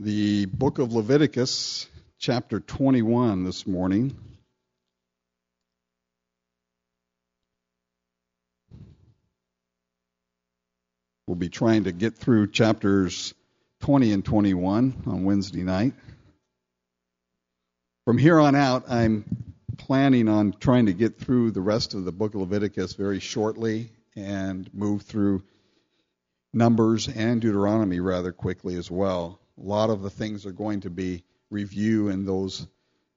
the book of Leviticus, chapter 21 this morning. We'll be trying to get through chapters 20 and 21 on Wednesday night. From here on out, I'm planning on trying to get through the rest of the book of Leviticus very shortly and move through Numbers and Deuteronomy rather quickly as well. A lot of the things are going to be review in those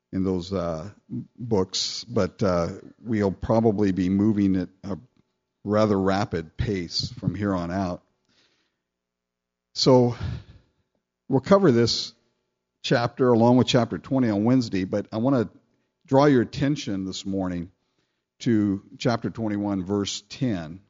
books, but we'll probably be moving at a rather rapid pace from here on out. So we'll cover this chapter along with chapter 20 on Wednesday, but I want to draw your attention this morning to chapter 21, verse 10.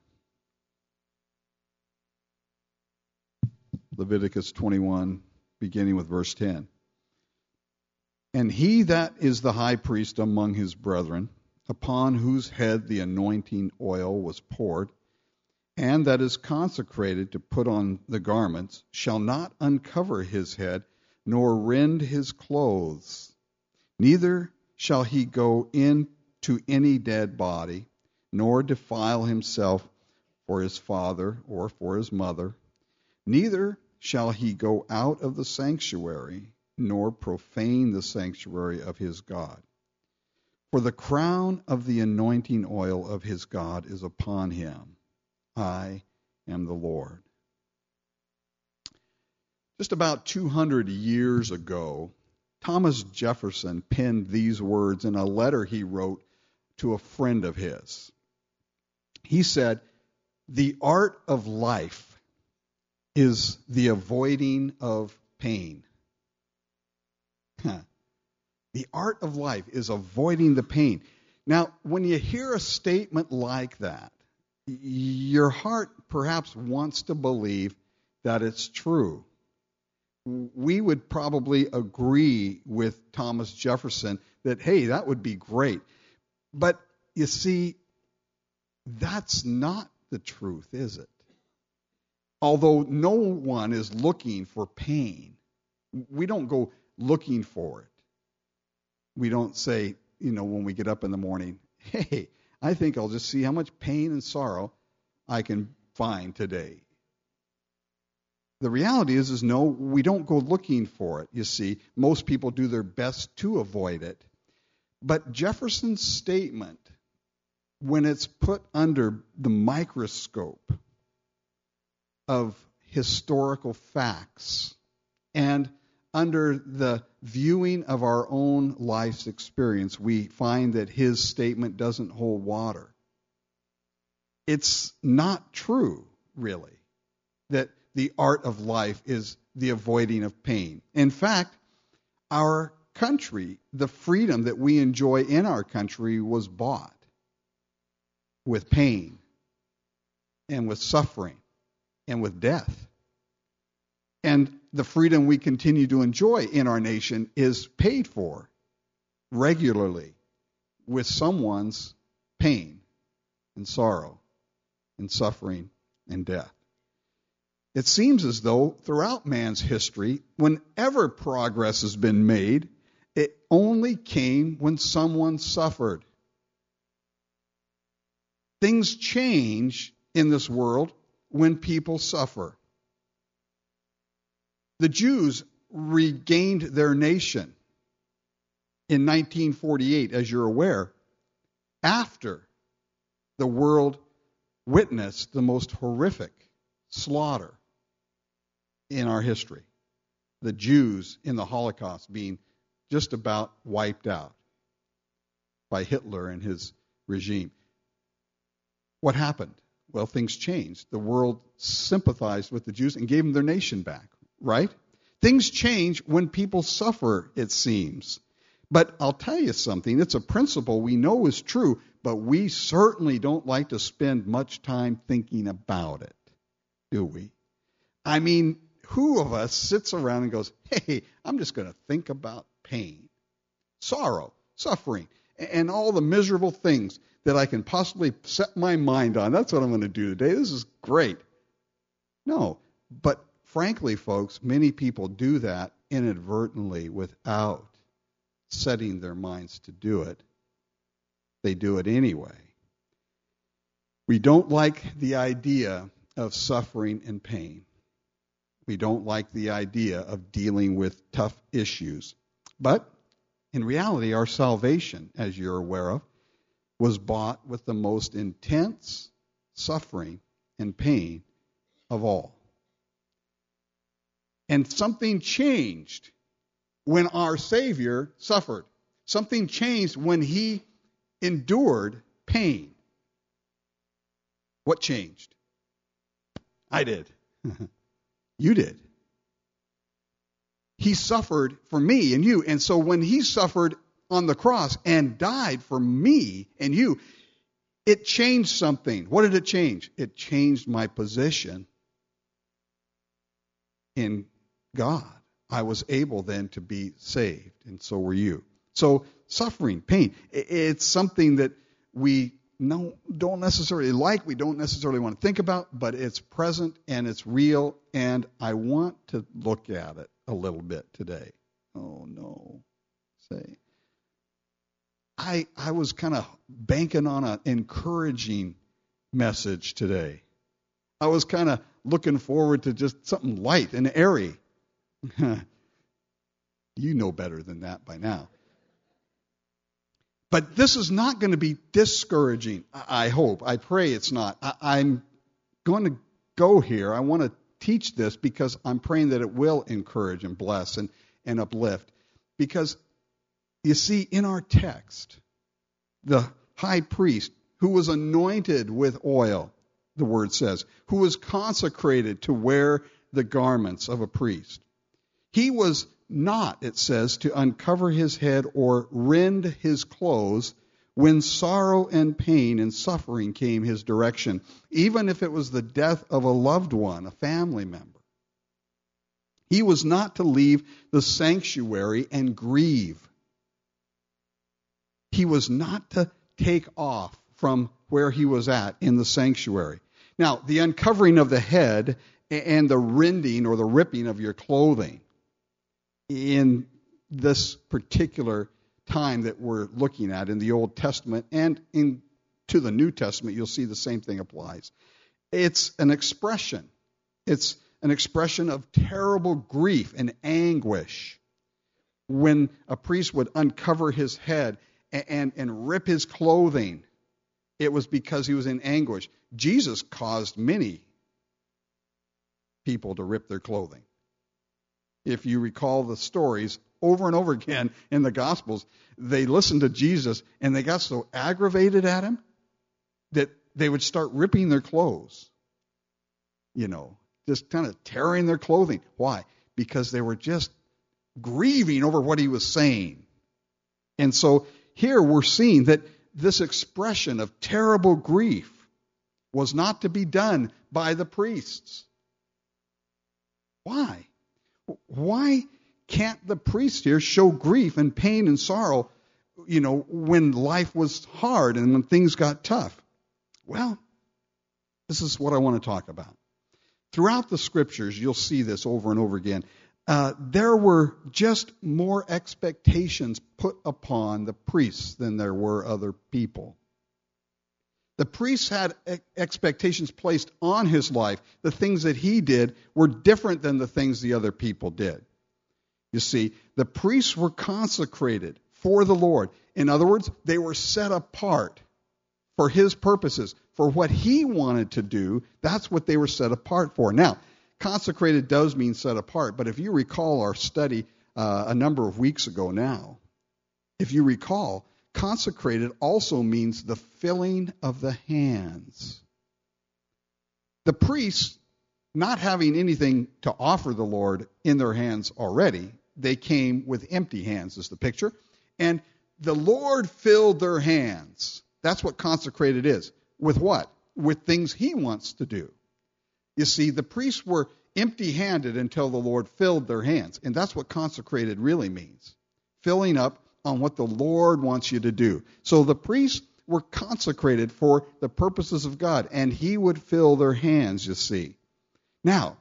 Leviticus 21, beginning with verse 10. And he that is the high priest among his brethren, upon whose head the anointing oil was poured, and that is consecrated to put on the garments, shall not uncover his head, nor rend his clothes. Neither shall he go in to any dead body, nor defile himself for his father or for his mother. Neither shall he go out of the sanctuary, nor profane the sanctuary of his God. For the crown of the anointing oil of his God is upon him. I am the Lord. Just about 200 years ago, Thomas Jefferson penned these words in a letter he wrote to a friend of his. He said, "The art of life is the avoiding of pain." The art of life is avoiding the pain. Now, when you hear a statement like that, your heart perhaps wants to believe that it's true. We would probably agree with Thomas Jefferson that, hey, that would be great. But you see, that's not the truth, is it? Although no one is looking for pain, we don't go looking for it. We don't say, when we get up in the morning, hey, I think I'll just see how much pain and sorrow I can find today. The reality is no, we don't go looking for it, you see. Most people do their best to avoid it. But Jefferson's statement, when it's put under the microscope of historical facts and under the viewing of our own life's experience, we find that his statement doesn't hold water. It's not true, really, that the art of life is the avoiding of pain. In fact, our country, the freedom that we enjoy in our country, was bought with pain and with suffering and with death. And the freedom we continue to enjoy in our nation is paid for regularly with someone's pain and sorrow and suffering and death. It seems as though throughout man's history, whenever progress has been made, it only came when someone suffered. Things change in this world when people suffer. The Jews regained their nation in 1948, as you're aware, after the world witnessed the most horrific slaughter in our history. The Jews in the Holocaust being just about wiped out by Hitler and his regime. What happened? Well, things changed. The world sympathized with the Jews and gave them their nation back. Right? Things change when people suffer, it seems. But I'll tell you something. It's a principle we know is true, but we certainly don't like to spend much time thinking about it, do we? I mean, who of us sits around and goes, hey, I'm just going to think about pain, sorrow, suffering, and all the miserable things that I can possibly set my mind on. That's what I'm going to do today. This is great. No, but frankly, folks, many people do that inadvertently without setting their minds to do it. They do it anyway. We don't like the idea of suffering and pain. We don't like the idea of dealing with tough issues. But in reality, our salvation, as you're aware of, was bought with the most intense suffering and pain of all. And something changed when our Savior suffered. Something changed when he endured pain. What changed? I did. You did. He suffered for me and you. And so when he suffered on the cross and died for me and you, it changed something. What did it change? It changed my position in God. I was able then to be saved, and so were you. So suffering, pain, it's something that we don't necessarily like, we don't necessarily want to think about, but it's present and it's real, and I want to look at it a little bit today. Oh, no. Say. I was kind of banking on an encouraging message today. I was kind of looking forward to just something light and airy. You know better than that by now. But this is not going to be discouraging, I hope. I pray it's not. I'm going to go here. I want to teach this because I'm praying that it will encourage and bless and uplift. Because, you see, in our text, the high priest who was anointed with oil, the word says, who was consecrated to wear the garments of a priest, he was not, it says, to uncover his head or rend his clothes when sorrow and pain and suffering came his direction, even if it was the death of a loved one, a family member. He was not to leave the sanctuary and grieve. He was not to take off from where he was at in the sanctuary. Now, the uncovering of the head and the rending or the ripping of your clothing in this particular time that we're looking at in the Old Testament and into the New Testament, you'll see the same thing applies. It's an expression. It's an expression of terrible grief and anguish. When a priest would uncover his head and rip his clothing, it was because he was in anguish. Jesus caused many people to rip their clothing. If you recall the stories over and over again in the Gospels, they listened to Jesus and they got so aggravated at him that they would start ripping their clothes. Just kind of tearing their clothing. Why? Because they were just grieving over what he was saying. And so here we're seeing that this expression of terrible grief was not to be done by the priests. Why? Why can't the priest here show grief and pain and sorrow, when life was hard and when things got tough? Well, this is what I want to talk about. Throughout the Scriptures, you'll see this over and over again. There were just more expectations put upon the priests than there were other people. The priests had expectations placed on his life. The things that he did were different than the things the other people did. You see, the priests were consecrated for the Lord. In other words, they were set apart for his purposes. For what he wanted to do, that's what they were set apart for. Now, consecrated does mean set apart, but if you recall our study a number of weeks ago now, if you recall, consecrated also means the filling of the hands. The priests, not having anything to offer the Lord in their hands already, they came with empty hands, is the picture. And the Lord filled their hands. That's what consecrated is. With what? With things he wants to do. You see, the priests were empty-handed until the Lord filled their hands. And that's what consecrated really means. Filling up on what the Lord wants you to do. So the priests were consecrated for the purposes of God, and he would fill their hands, you see. Now,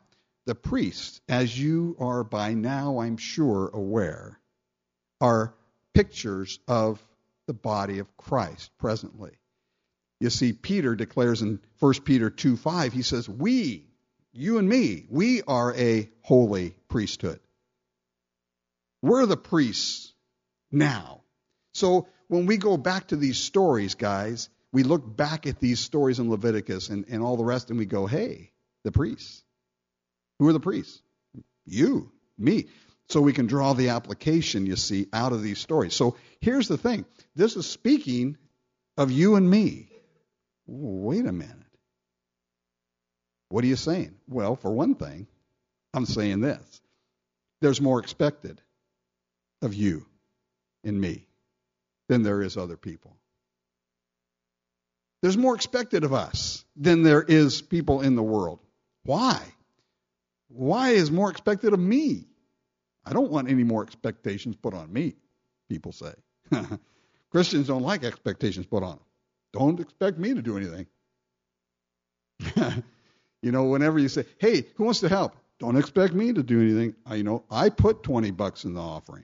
the priests, as you are by now, I'm sure, aware, are pictures of the body of Christ presently. You see, Peter declares in 1 Peter 2:5, he says, we, you and me, we are a holy priesthood. We're the priests now. So when we go back to these stories, guys, we look back at these stories in Leviticus and all the rest, and we go, hey, the priests. Who are the priests? You, me. So we can draw the application, you see, out of these stories. So here's the thing. This is speaking of you and me. Wait a minute. What are you saying? Well, for one thing, I'm saying this. There's more expected of you and me than there is other people. There's more expected of us than there is people in the world. Why? Why is more expected of me? I don't want any more expectations put on me, people say. Christians don't like expectations put on them. Don't expect me to do anything. Whenever you say, hey, who wants to help? Don't expect me to do anything. I put $20 in the offering.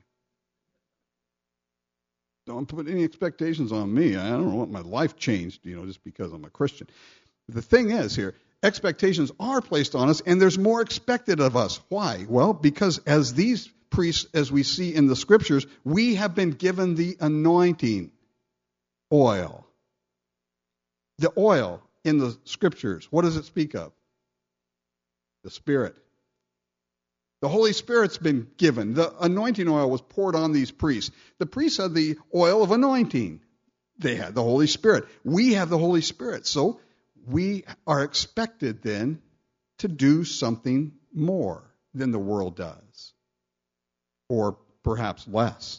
Don't put any expectations on me. I don't want my life changed, just because I'm a Christian. The thing is here, expectations are placed on us, and there's more expected of us. Why? Well, because as these priests, as we see in the Scriptures, we have been given the anointing oil. The oil in the Scriptures, what does it speak of? The Spirit. The Holy Spirit's been given. The anointing oil was poured on these priests. The priests had the oil of anointing. They had the Holy Spirit. We have the Holy Spirit. So we are expected then to do something more than the world does. Or perhaps less.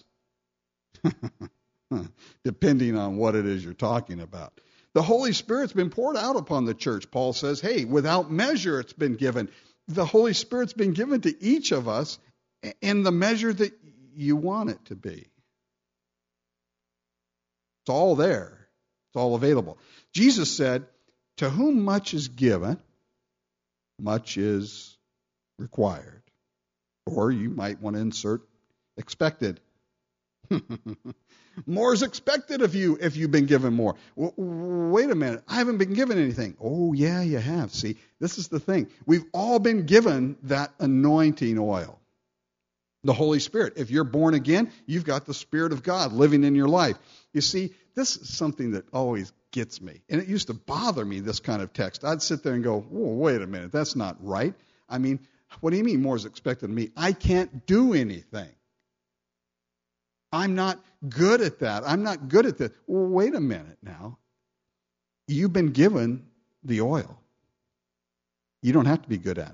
Depending on what it is you're talking about. The Holy Spirit's been poured out upon the church. Paul says, hey, without measure it's been given. The Holy Spirit's been given to each of us in the measure that you want it to be. It's all there. It's all available. Jesus said, to whom much is given, much is required. Or you might want to insert expected. More is expected of you if you've been given more. Wait a minute. I haven't been given anything. Oh, yeah, you have. See, this is the thing. We've all been given that anointing oil. The Holy Spirit. If you're born again, you've got the Spirit of God living in your life. You see, this is something that always gets me. And it used to bother me, this kind of text. I'd sit there and go, whoa, wait a minute. That's not right. I mean, what do you mean more is expected of me? I can't do anything. I'm not good at that. I'm not good at this. Well, wait a minute now. You've been given the oil. You don't have to be good at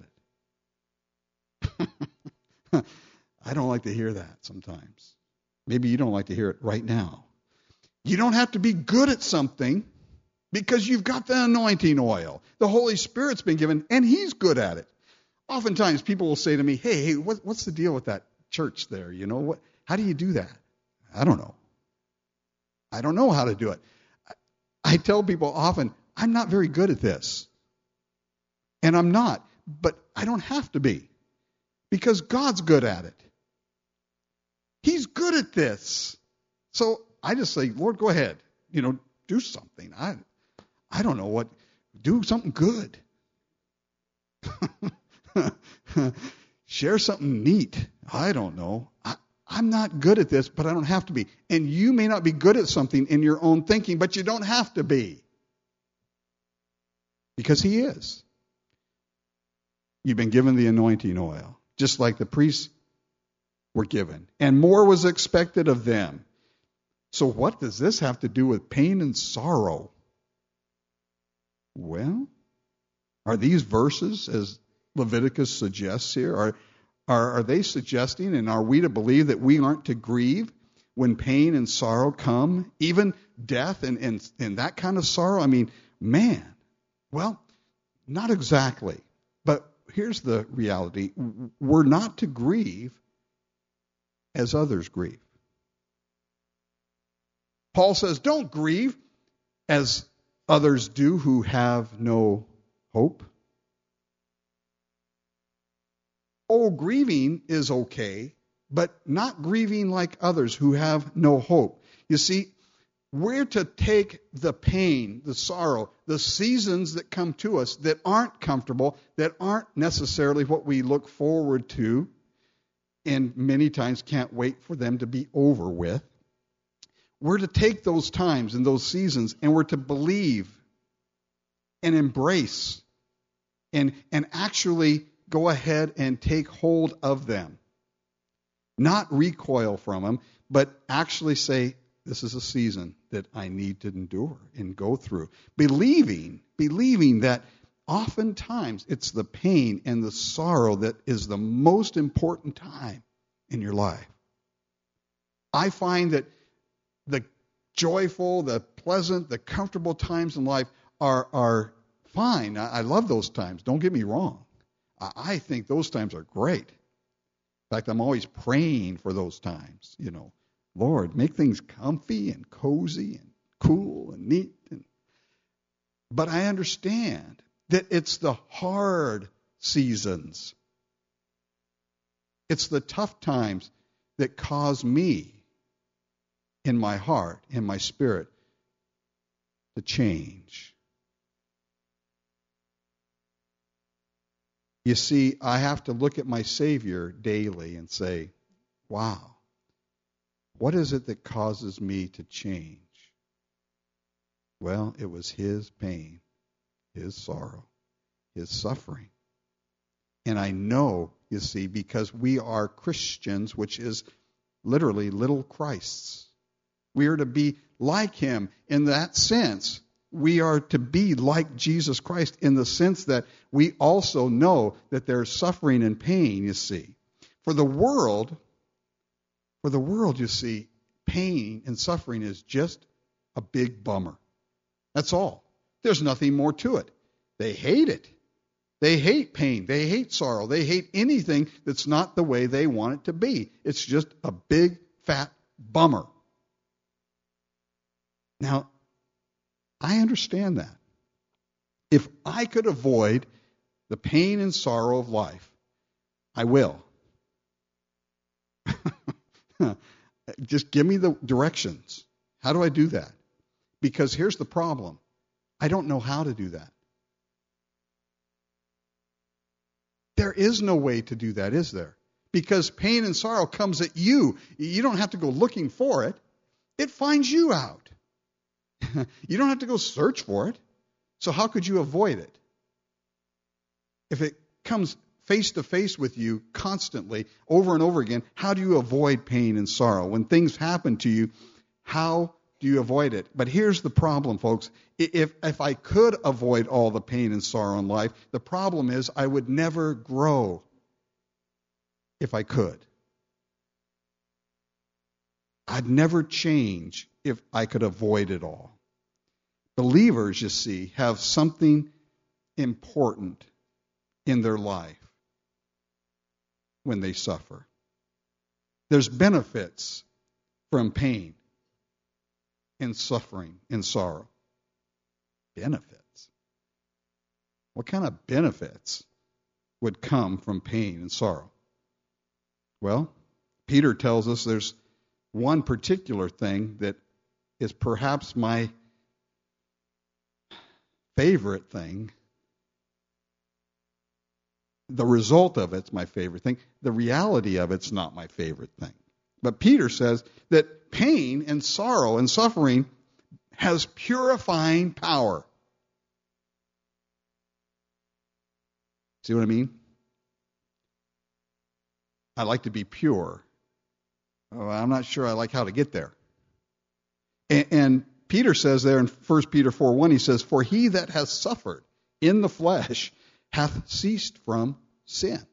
it. I don't like to hear that sometimes. Maybe you don't like to hear it right now. You don't have to be good at something because you've got the anointing oil. The Holy Spirit's been given, and He's good at it. Oftentimes people will say to me, hey, what's the deal with that church there? How do you do that? I don't know. I don't know how to do it. I tell people often, I'm not very good at this. And I'm not. But I don't have to be. Because God's good at it. He's good at this. So I just say, Lord, go ahead. Do something. I don't know what. Do something good. Share something neat. I don't know. I'm not good at this, but I don't have to be. And you may not be good at something in your own thinking, but you don't have to be. Because He is. You've been given the anointing oil, just like the priests were given. And more was expected of them. So what does this have to do with pain and sorrow? Well, are these verses, as Leviticus suggests here, are they suggesting, and are we to believe that we aren't to grieve when pain and sorrow come, even death and that kind of sorrow? I mean, man, well, not exactly. But here's the reality. We're not to grieve as others grieve. Paul says, don't grieve as others do who have no hope. grieving is okay, but not grieving like others who have no hope. You see, we're to take the pain, the sorrow, the seasons that come to us that aren't comfortable, that aren't necessarily what we look forward to, and many times can't wait for them to be over with. We're to take those times and those seasons, and we're to believe and embrace and actually go ahead and take hold of them. Not recoil from them, but actually say, this is a season that I need to endure and go through. Believing that oftentimes it's the pain and the sorrow that is the most important time in your life. I find that the joyful, the pleasant, the comfortable times in life are fine. I love those times. Don't get me wrong. I think those times are great. In fact, I'm always praying for those times. Lord, make things comfy and cozy and cool and neat. But I understand that it's the hard seasons. It's the tough times that cause me, in my heart, in my spirit, to change. You see, I have to look at my Savior daily and say, wow, what is it that causes me to change? Well, it was His pain, His sorrow, His suffering. And I know, you see, because we are Christians, which is literally little Christs. We are to be like Him in that sense. We are to be like Jesus Christ in the sense that we also know that there's suffering and pain, you see. For the world, you see, pain and suffering is just a big bummer. That's all. There's nothing more to it. They hate it. They hate pain. They hate sorrow. They hate anything that's not the way they want it to be. It's just a big, fat bummer. Now, I understand that. If I could avoid the pain and sorrow of life, I will. Just give me the directions. How do I do that? Because here's the problem. I don't know how to do that. There is no way to do that, is there? Because pain and sorrow comes at you. You don't have to go looking for it. It finds you out. You don't have to go search for it. So how could you avoid it? If it comes face to face with you constantly, over and over again, how do you avoid pain and sorrow? When things happen to you, how do you avoid it? But here's the problem, folks. If I could avoid all the pain and sorrow in life, the problem is I would never grow if I could. I'd never change if I could avoid it all. Believers, you see, have something important in their life when they suffer. There's benefits from pain and suffering and sorrow. Benefits. What kind of benefits would come from pain and sorrow? Well, Peter tells us there's one particular thing that is perhaps my favorite thing. The result of it's my favorite thing. The reality of it's not my favorite thing. But Peter says that pain and sorrow and suffering has purifying power. See what I mean? I like to be pure. Oh, I'm not sure I like how to get there. And Peter says there in 1 Peter 4:1, he says, "For he that hath suffered in the flesh hath ceased from sin."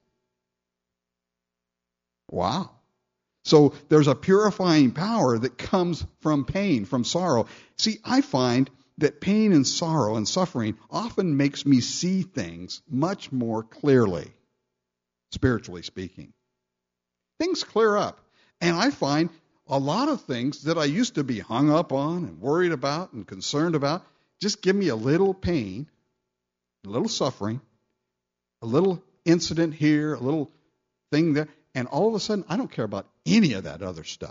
Wow. So there's a purifying power that comes from pain, from sorrow. See, I find that pain and sorrow and suffering often makes me see things much more clearly, spiritually speaking. Things clear up. And I find a lot of things that I used to be hung up on and worried about and concerned about, just give me a little pain, a little suffering, a little incident here, a little thing there. And all of a sudden, I don't care about any of that other stuff.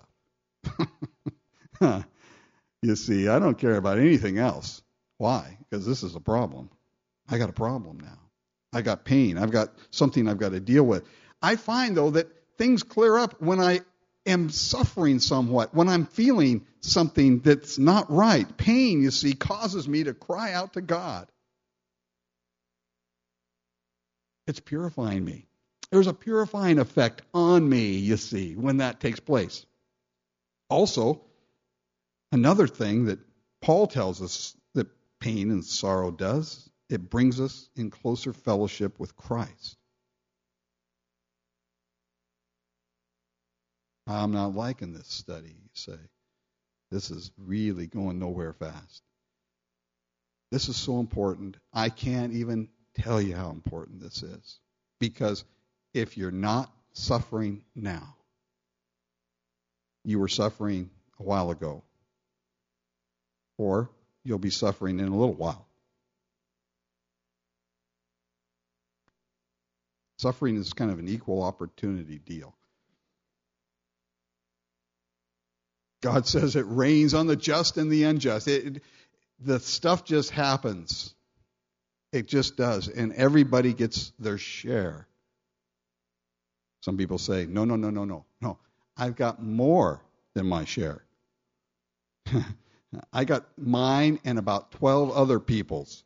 You see, I don't care about anything else. Why? Because this is a problem. I got a problem now. I got pain. I've got something I've got to deal with. I find, though, that things clear up when I am suffering somewhat, when I'm feeling something that's not right. Pain, you see, causes me to cry out to God. It's purifying me. There's a purifying effect on me, you see, when that takes place. Also, another thing that Paul tells us that pain and sorrow does, it brings us in closer fellowship with Christ. I'm not liking this study, you say. This is really going nowhere fast. This is so important. I can't even tell you how important this is. Because if you're not suffering now, you were suffering a while ago, or you'll be suffering in a little while. Suffering is kind of an equal opportunity deal. God says it rains on the just and the unjust. The stuff just happens. It just does. And everybody gets their share. Some people say, no. I've got more than my share. I got mine and about 12 other people's.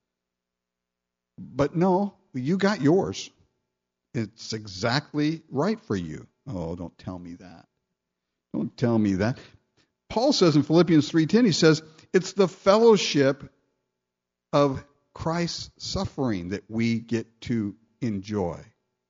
But no, you got yours. It's exactly right for you. Oh, don't tell me that. Don't tell me that. Paul says in Philippians 3:10, he says, it's the fellowship of Christ's suffering that we get to enjoy.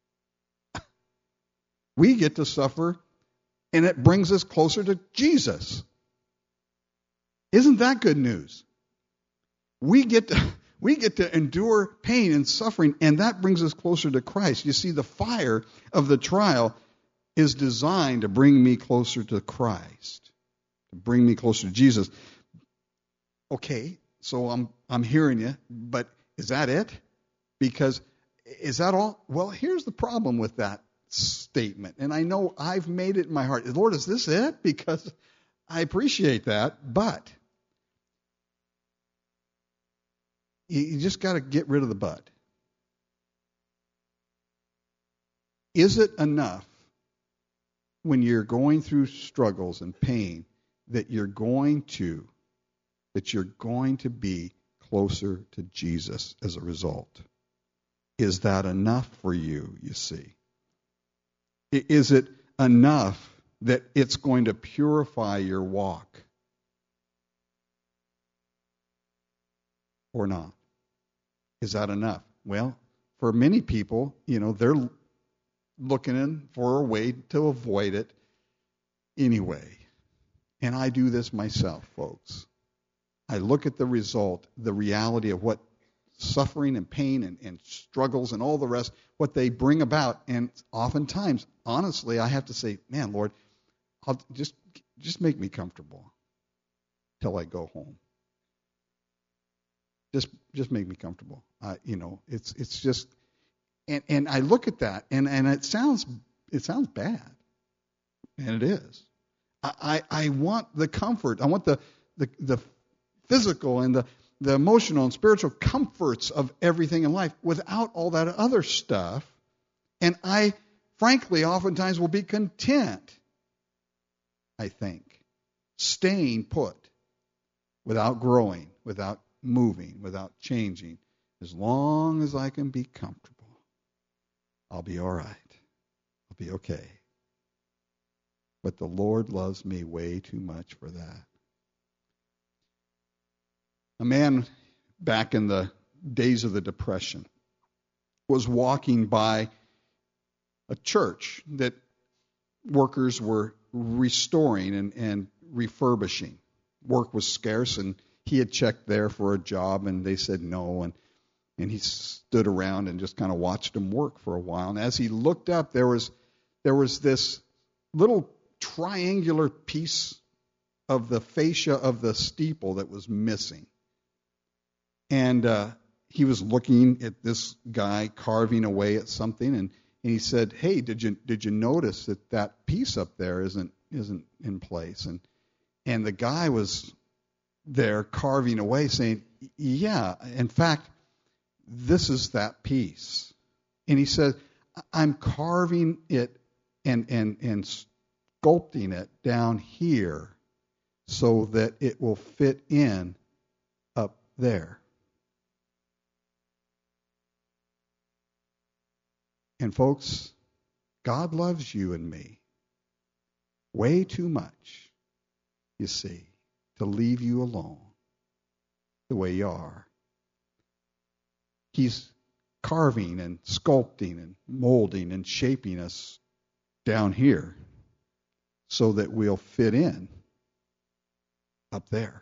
We get to suffer, and it brings us closer to Jesus. Isn't that good news? We get to endure pain and suffering, and that brings us closer to Christ. You see, the fire of the trial is designed to bring me closer to Christ, to bring me closer to Jesus. Okay, so I'm hearing you, but is that it? Because is that all? Well, here's the problem with that statement, and I know I've made it in my heart. Lord, is this it? Because I appreciate that, but you just got to get rid of the but. Is it enough when you're going through struggles and pain that you're going to be closer to Jesus as a result? Is that enough for you, you see? Is it enough that it's going to purify your walk? Or not? Is that enough? Well, for many people, they're looking for a way to avoid it anyway. And I do this myself, folks. I look at the result, the reality of what suffering and pain and struggles and all the rest, what they bring about. And oftentimes, honestly, I have to say, man, Lord, I'll just make me comfortable till I go home. Just make me comfortable. It's just, and I look at that, and it sounds bad, and it is. I want the comfort. I want the physical and the emotional and spiritual comforts of everything in life without all that other stuff. And I, frankly, oftentimes will be content, I think, staying put without growing, without moving, without changing. As long as I can be comfortable, I'll be all right. I'll be okay. But the Lord loves me way too much for that. A man back in the days of the Depression was walking by a church that workers were restoring and refurbishing. Work was scarce, and he had checked there for a job, and they said no, and he stood around and just kind of watched them work for a while. And as he looked up, there was this little triangular piece of the fascia of the steeple that was missing. And he was looking at this guy carving away at something, and he said, "Hey, did you notice that piece up there isn't in place?" And the guy was there carving away, saying, "Yeah, in fact, this is that piece." And he said, "I'm carving it and sculpting it down here so that it will fit in up there." And folks, God loves you and me way too much, you see, to leave you alone the way you are. He's carving and sculpting and molding and shaping us down here so that we'll fit in up there.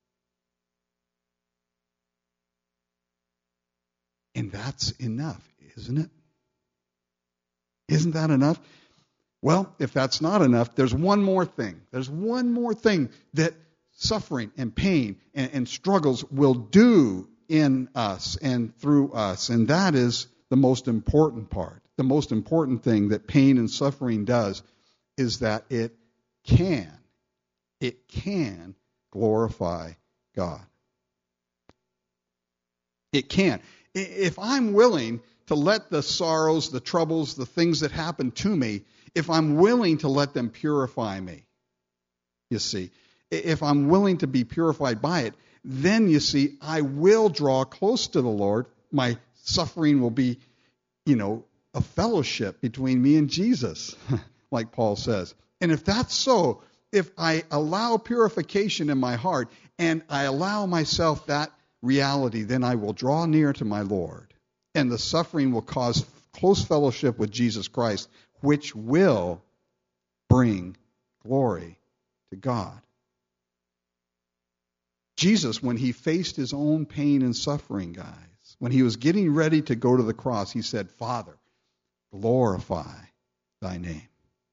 And that's enough, isn't it? Isn't that enough? Well, if that's not enough, there's one more thing. There's one more thing that suffering and pain and struggles will do in us and through us, and that is the most important part. The most important thing that pain and suffering does is that it can glorify God. It can. If I'm willing to let the sorrows, the troubles, the things that happen to me, if I'm willing to let them purify me, you see, if I'm willing to be purified by it, then, you see, I will draw close to the Lord. My suffering will be, a fellowship between me and Jesus, like Paul says. And if that's so, if I allow purification in my heart and I allow myself that reality, then I will draw near to my Lord. And the suffering will cause close fellowship with Jesus Christ, which will bring glory to God. Jesus, when he faced his own pain and suffering, guys, when he was getting ready to go to the cross, he said, "Father, glorify thy name."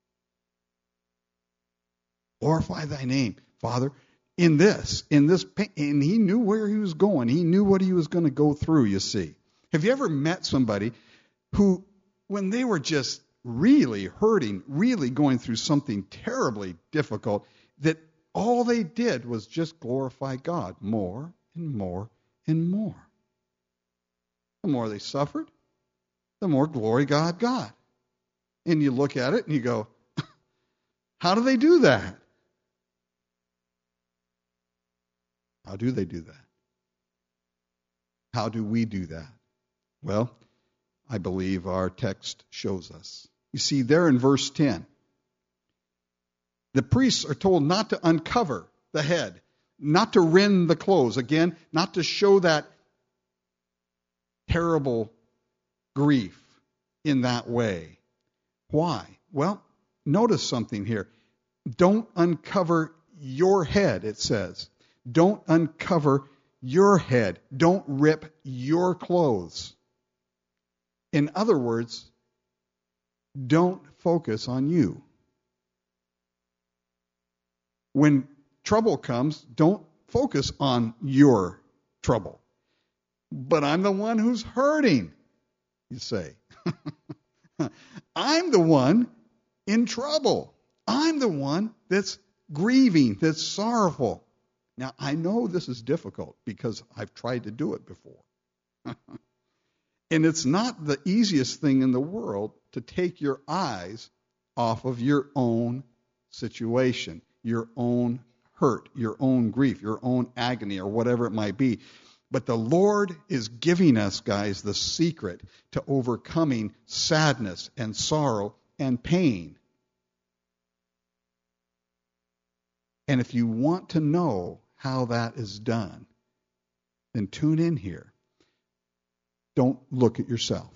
Glorify thy name, Father, in this pain. And he knew where he was going. He knew what he was going to go through, you see. Have you ever met somebody who, when they were just really hurting, really going through something terribly difficult, that all they did was just glorify God more and more and more? The more they suffered, the more glory God got. And you look at it and you go, how do they do that? How do they do that? How do we do that? Well, I believe our text shows us. You see, there in verse 10, the priests are told not to uncover the head, not to rend the clothes. Again, not to show that terrible grief in that way. Why? Well, notice something here. Don't uncover your head, it says. Don't uncover your head. Don't rip your clothes. In other words, don't focus on you. When trouble comes, don't focus on your trouble. But I'm the one who's hurting, you say. I'm the one in trouble. I'm the one that's grieving, that's sorrowful. Now, I know this is difficult because I've tried to do it before. And it's not the easiest thing in the world to take your eyes off of your own situation, your own hurt, your own grief, your own agony, or whatever it might be. But the Lord is giving us, guys, the secret to overcoming sadness and sorrow and pain. And if you want to know how that is done, then tune in here. Don't look at yourself.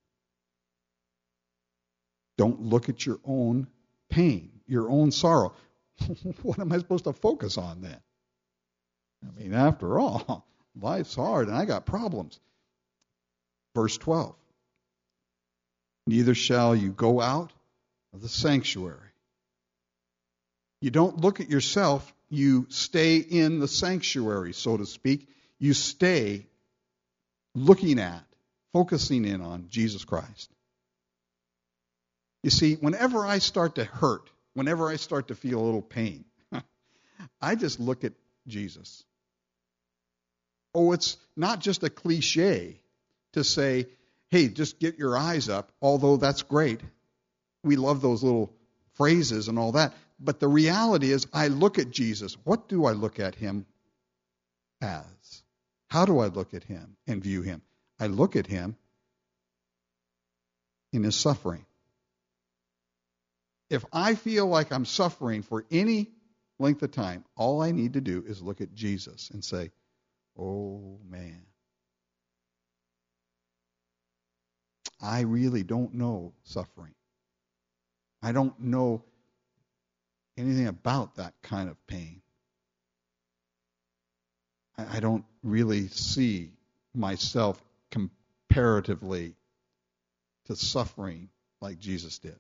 Don't look at your own pain, your own sorrow. What am I supposed to focus on then? I mean, after all, life's hard and I got problems. Verse 12. Neither shall you go out of the sanctuary. You don't look at yourself. You stay in the sanctuary, so to speak. You stay looking at, focusing in on Jesus Christ. You see, whenever I start to hurt, whenever I start to feel a little pain, I just look at Jesus. Oh, it's not just a cliche to say, hey, just get your eyes up, although that's great. We love those little phrases and all that. But the reality is, I look at Jesus. What do I look at him as? How do I look at him and view him? I look at him in his suffering. If I feel like I'm suffering for any length of time, all I need to do is look at Jesus and say, oh, man, I really don't know suffering. I don't know anything about that kind of pain. I don't really see myself comparatively to suffering like Jesus did.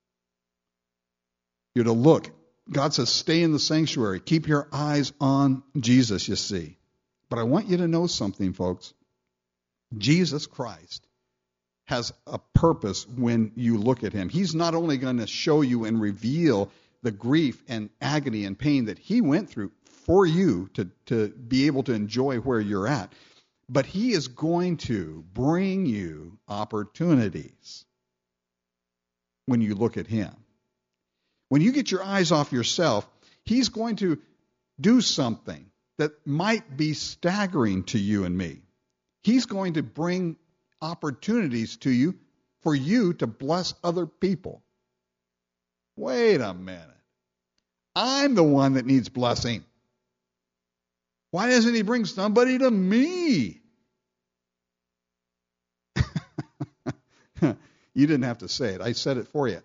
You're to look. God says, stay in the sanctuary. Keep your eyes on Jesus, you see. But I want you to know something, folks. Jesus Christ has a purpose when you look at him. He's not only going to show you and reveal the grief and agony and pain that he went through for you to be able to enjoy where you're at, but he is going to bring you opportunities when you look at him. When you get your eyes off yourself, he's going to do something that might be staggering to you and me. He's going to bring opportunities to you for you to bless other people. Wait a minute. I'm the one that needs blessing. Why doesn't he bring somebody to me? You didn't have to say it. I said it for you.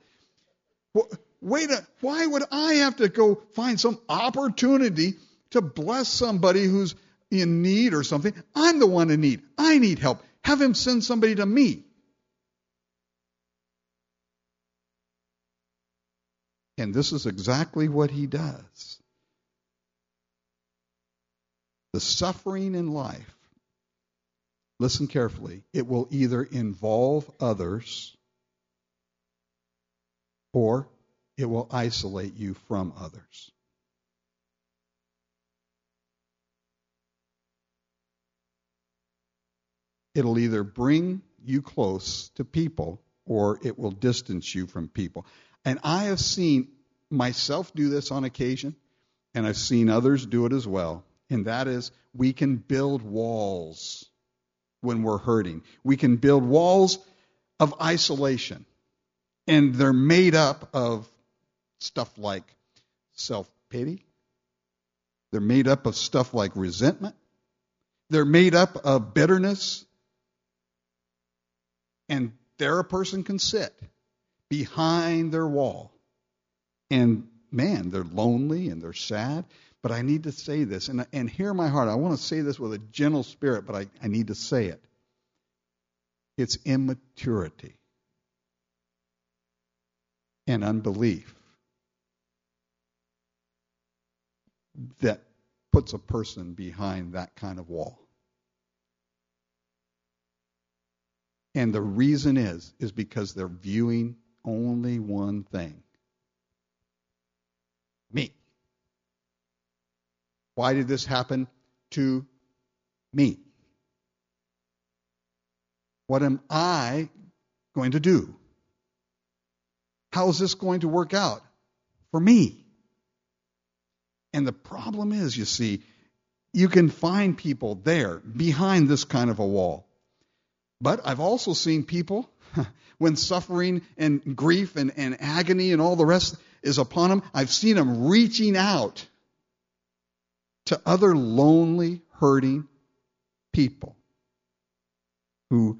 Why would I have to go find some opportunity to bless somebody who's in need or something? I'm the one in need. I need help. Have him send somebody to me. And this is exactly what he does. The suffering in life, listen carefully, it will either involve others or it will isolate you from others. It'll either bring you close to people or it will distance you from people. And I have seen myself do this on occasion, and I've seen others do it as well. And that is, we can build walls when we're hurting. We can build walls of isolation. And they're made up of stuff like self-pity. They're made up of stuff like resentment. They're made up of bitterness. And there a person can sit behind their wall. And man, they're lonely and they're sad. But I need to say this, and hear my heart. I want to say this with a gentle spirit, but I need to say it. It's immaturity and unbelief that puts a person behind that kind of wall. And the reason is because they're viewing only one thing. Me. Why did this happen to me? What am I going to do? How is this going to work out for me? And the problem is, you see, you can find people there behind this kind of a wall. But I've also seen people, when suffering and grief and agony and all the rest is upon them, I've seen them reaching out to other lonely, hurting people who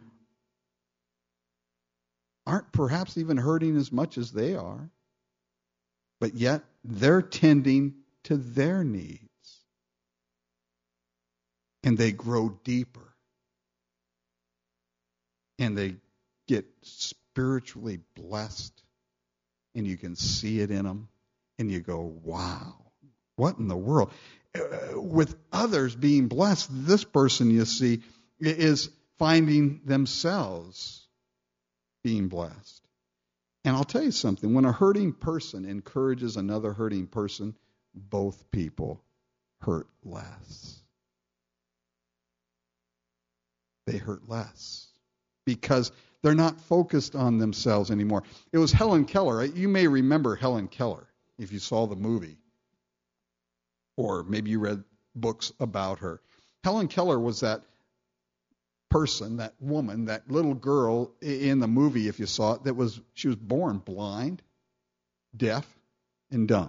aren't perhaps even hurting as much as they are, but yet they're tending to their needs. And they grow deeper. And they get spiritually blessed. And you can see it in them. And you go, wow, what in the world? With others being blessed, this person, you see, is finding themselves being blessed. And I'll tell you something, when a hurting person encourages another hurting person, both people hurt less. They hurt less because they're not focused on themselves anymore. It was Helen Keller. You may remember Helen Keller if you saw the movie, or maybe you read books about her. Helen Keller was that person, that woman, that little girl in the movie, if you saw it, she was born blind, deaf, and dumb.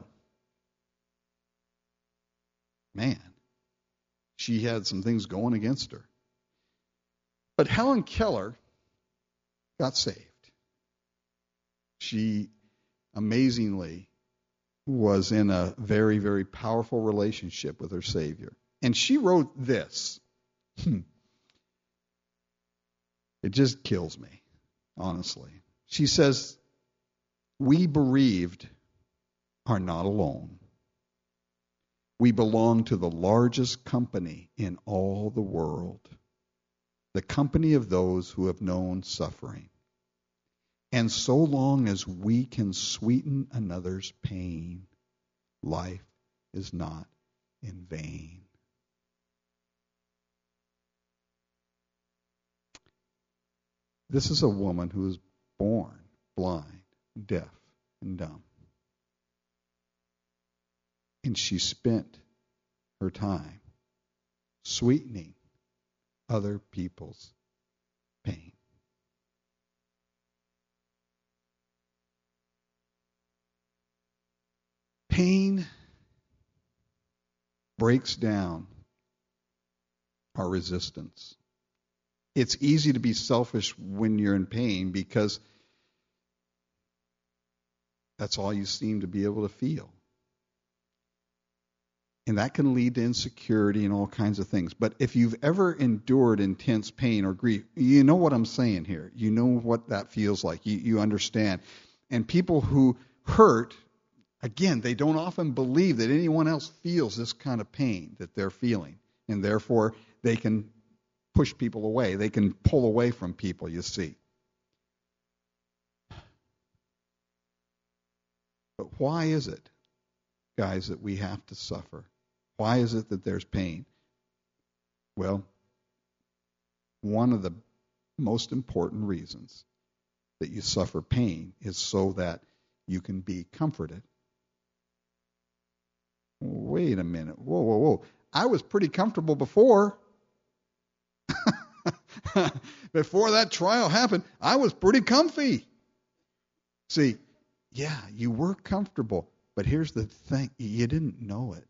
Man, she had some things going against her. But Helen Keller got saved. She amazingly was in a very, very powerful relationship with her Savior. And she wrote this. It just kills me, honestly. She says, "We bereaved are not alone. We belong to the largest company in all the world, the company of those who have known suffering. And so long as we can sweeten another's pain, life is not in vain." This is a woman who was born blind, deaf, and dumb. And she spent her time sweetening other people's pain. Pain breaks down our resistance. It's easy to be selfish when you're in pain because that's all you seem to be able to feel. And that can lead to insecurity and all kinds of things. But if you've ever endured intense pain or grief, you know what I'm saying here. You know what that feels like. You understand. And people who hurt, again, they don't often believe that anyone else feels this kind of pain that they're feeling. And therefore, they can push people away. They can pull away from people, you see. But why is it, guys, that we have to suffer? Why is it that there's pain? Well, one of the most important reasons that you suffer pain is so that you can be comforted. Wait a minute. Whoa. I was pretty comfortable before. Before that trial happened, I was pretty comfy. See, yeah, you were comfortable, but here's the thing. You didn't know it.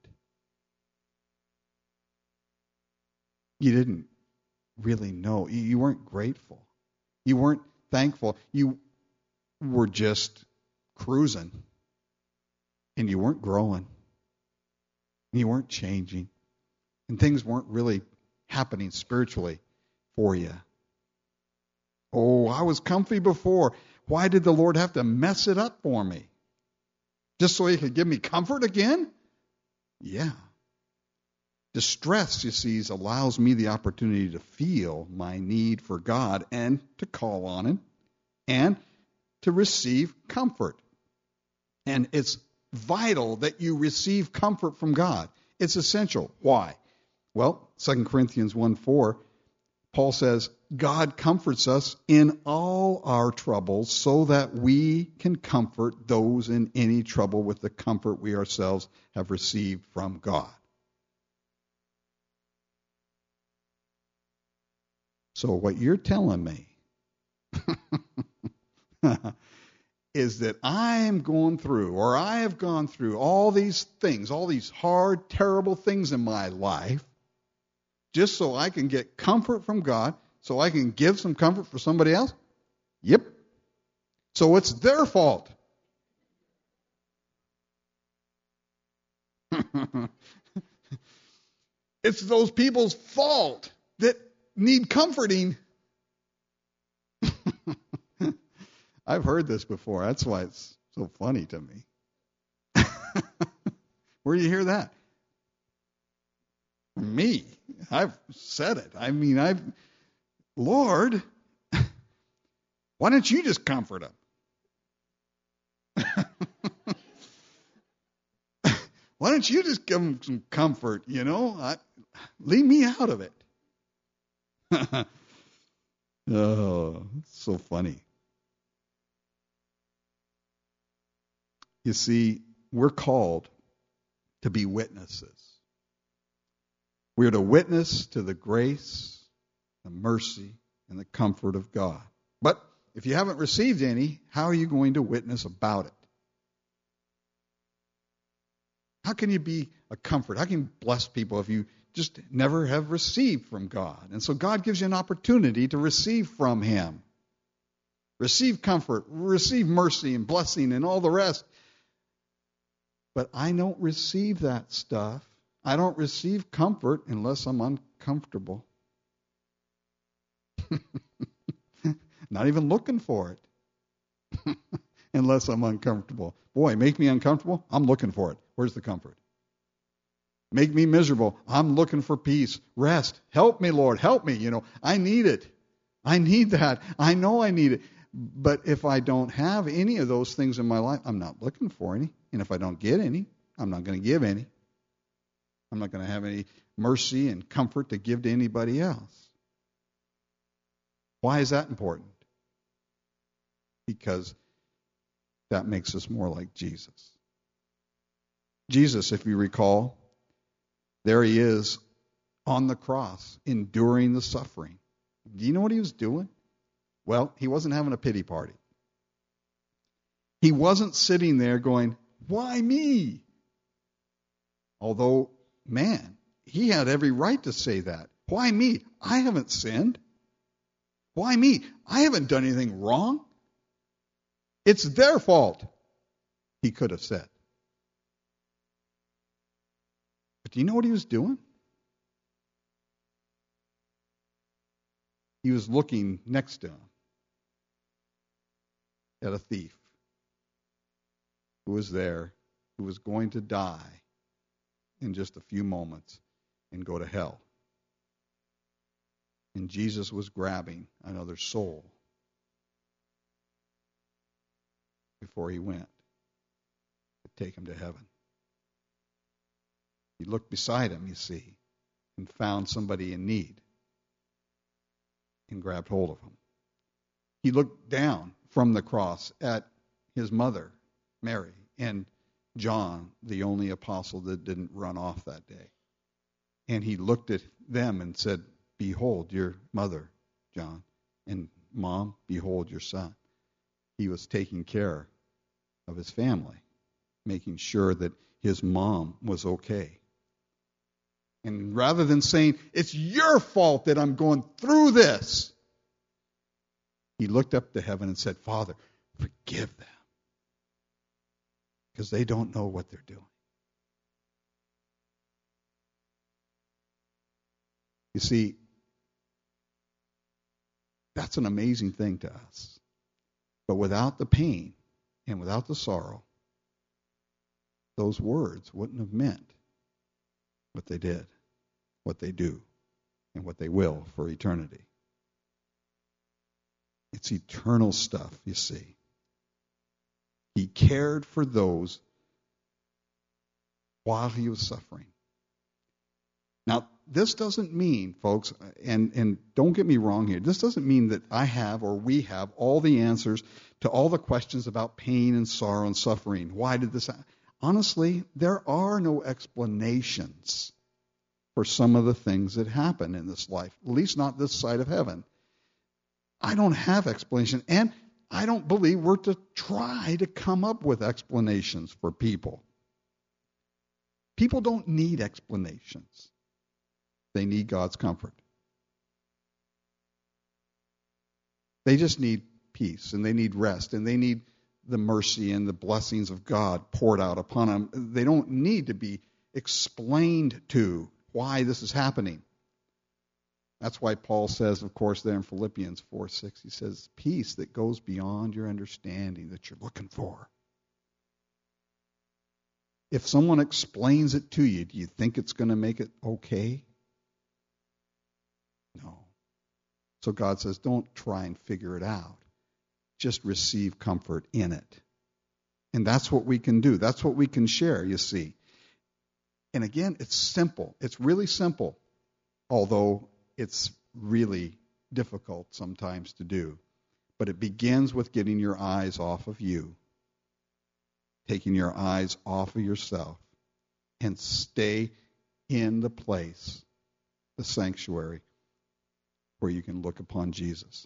You didn't really know. You weren't grateful. You weren't thankful. You were just cruising. And you weren't growing. And you weren't changing. And things weren't really happening spiritually for you. Oh, I was comfy before. Why did the Lord have to mess it up for me? Just so he could give me comfort again? Yeah. Distress, you see, allows me the opportunity to feel my need for God and to call on him and to receive comfort. And it's vital that you receive comfort from God. It's essential. Why? Well, 2 Corinthians 1:4, Paul says, God comforts us in all our troubles so that we can comfort those in any trouble with the comfort we ourselves have received from God. So what you're telling me is that I am going through, or I have gone through all these things, all these hard, terrible things in my life, just so I can get comfort from God, so I can give some comfort for somebody else? Yep. So it's their fault. It's those people's fault that need comforting. I've heard this before. That's why it's so funny to me. Where do you hear that? Me. I've said it. I mean, Lord, why don't you just comfort them? Why don't you just give them some comfort, leave me out of it. Oh, it's so funny. You see, we're called to be witnesses. We're to witness to the grace, the mercy, and the comfort of God. But if you haven't received any, how are you going to witness about it? How can you be a comfort? How can you bless people if you just never have received from God? And so God gives you an opportunity to receive from Him. Receive comfort, receive mercy and blessing and all the rest. But I don't receive that stuff. I don't receive comfort unless I'm uncomfortable. Not even looking for it. Unless I'm uncomfortable. Boy, make me uncomfortable, I'm looking for it. Where's the comfort? Make me miserable, I'm looking for peace, rest. Help me, Lord, help me. I need it. I need that. I know I need it. But if I don't have any of those things in my life, I'm not looking for any. And if I don't get any, I'm not going to give any. I'm not going to have any mercy and comfort to give to anybody else. Why is that important? Because that makes us more like Jesus. Jesus, if you recall, there he is on the cross, enduring the suffering. Do you know what he was doing? Well, he wasn't having a pity party. He wasn't sitting there going, why me? Although, man, he had every right to say that. Why me? I haven't sinned. Why me? I haven't done anything wrong. It's their fault, he could have said. But do you know what he was doing? He was looking next to him at a thief who was there, who was going to die in just a few moments and go to hell. And Jesus was grabbing another soul before he went to take him to heaven. He looked beside him, you see, and found somebody in need and grabbed hold of him. He looked down from the cross at his mother, Mary, and John, the only apostle that didn't run off that day. And he looked at them and said, behold your mother, John, and Mom, behold your son. He was taking care of his family, making sure that his mom was okay. And rather than saying, it's your fault that I'm going through this, he looked up to heaven and said, Father, forgive them, because they don't know what they're doing. You see, that's an amazing thing to us. But without the pain and without the sorrow, those words wouldn't have meant what they did, what they do, and what they will for eternity. It's eternal stuff, you see. He cared for those while he was suffering. Now, this doesn't mean, folks, and don't get me wrong here, this doesn't mean that I have or we have all the answers to all the questions about pain and sorrow and suffering. Why did this happen? Honestly, there are no explanations for some of the things that happen in this life, at least not this side of heaven. I don't have explanation, and I don't believe we're to try to come up with explanations for people. People don't need explanations. They need God's comfort. They just need peace, and they need rest, and they need the mercy and the blessings of God poured out upon them. They don't need to be explained to why this is happening. That's why Paul says, of course, there in Philippians 4:6, he says, peace that goes beyond your understanding that you're looking for. If someone explains it to you, do you think it's going to make it okay? No. So God says, don't try and figure it out. Just receive comfort in it. And that's what we can do. That's what we can share, you see. And again, it's simple. It's really simple, although it's really difficult sometimes to do. But it begins with getting your eyes off of you, taking your eyes off of yourself, and stay in the place, the sanctuary, where you can look upon Jesus.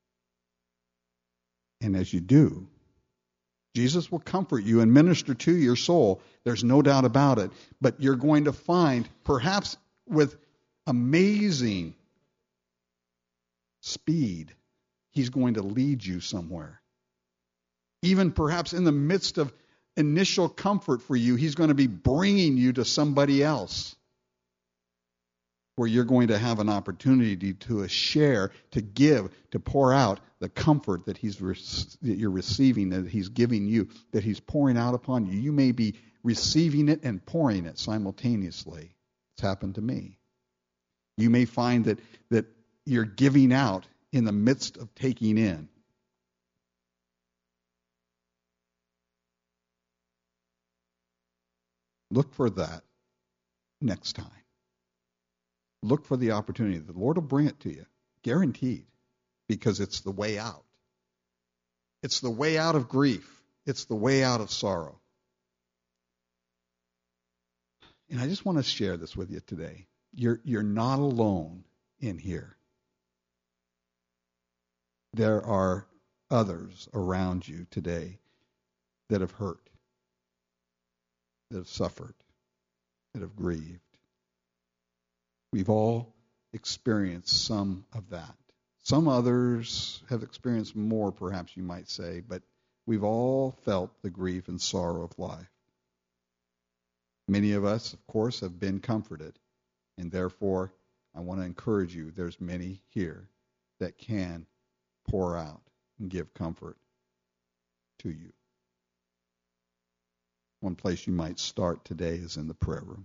And as you do, Jesus will comfort you and minister to your soul. There's no doubt about it. But you're going to find, perhaps with amazing speed, he's going to lead you somewhere. Even perhaps in the midst of initial comfort for you, he's going to be bringing you to somebody else where you're going to have an opportunity to share, to give, to pour out the comfort that that you're receiving, that he's giving you, that he's pouring out upon you. You may be receiving it and pouring it simultaneously. It's happened to me. You may find that you're giving out in the midst of taking in. Look for that next time. Look for the opportunity. The Lord will bring it to you, guaranteed, because it's the way out. It's the way out of grief. It's the way out of sorrow. And I just want to share this with you today. You're not alone in here. There are others around you today that have hurt, that have suffered, that have grieved. We've all experienced some of that. Some others have experienced more, perhaps you might say, but we've all felt the grief and sorrow of life. Many of us, of course, have been comforted, and therefore I want to encourage you, there's many here that can pour out and give comfort to you. One place you might start today is in the prayer room.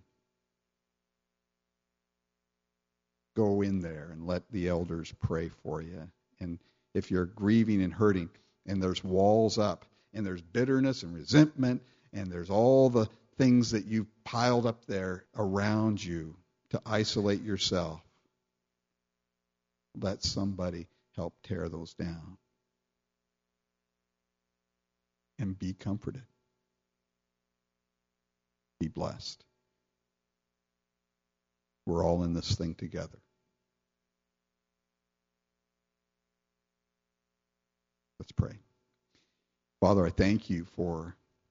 Go in there and let the elders pray for you. And if you're grieving and hurting, and there's walls up, and there's bitterness and resentment, and there's all the things that you've piled up there around you to isolate yourself, let somebody help tear those down. And be comforted. Be blessed. We're all in this thing together. Let's pray. Father, I thank you for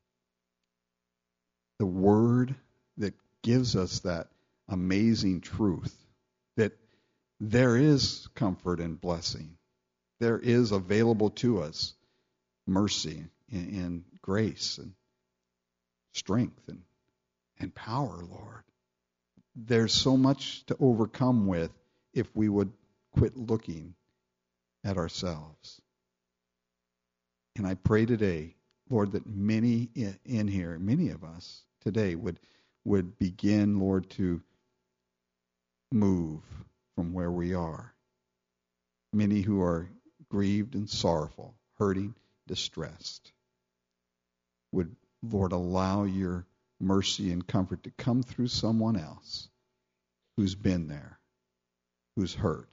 the word that gives us that amazing truth that there is comfort and blessing. There is available to us mercy and grace and strength and power, Lord. There's so much to overcome with if we would quit looking at ourselves. And I pray today, Lord, that many in here, many of us today would begin, Lord, to move from where we are. Many who are grieved and sorrowful, hurting, distressed, would, Lord, allow your mercy and comfort to come through someone else who's been there, who's hurt.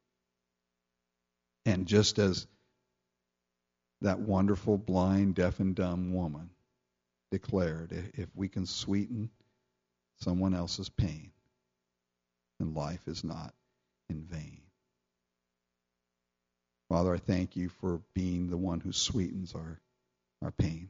And just as that wonderful blind, deaf, and dumb woman declared, if we can sweeten someone else's pain, then life is not in vain. Father, I thank you for being the one who sweetens our pain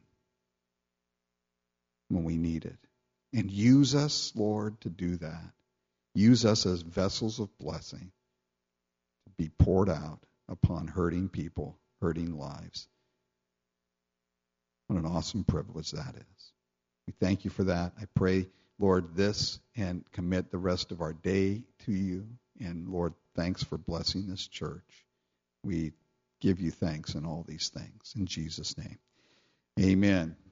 when we need it. And use us, Lord, to do that. Use us as vessels of blessing to be poured out upon hurting people, hurting lives. What an awesome privilege that is. We thank you for that. I pray, Lord, this and commit the rest of our day to you. And, Lord, thanks for blessing this church. We give you thanks in all these things. In Jesus' name, amen.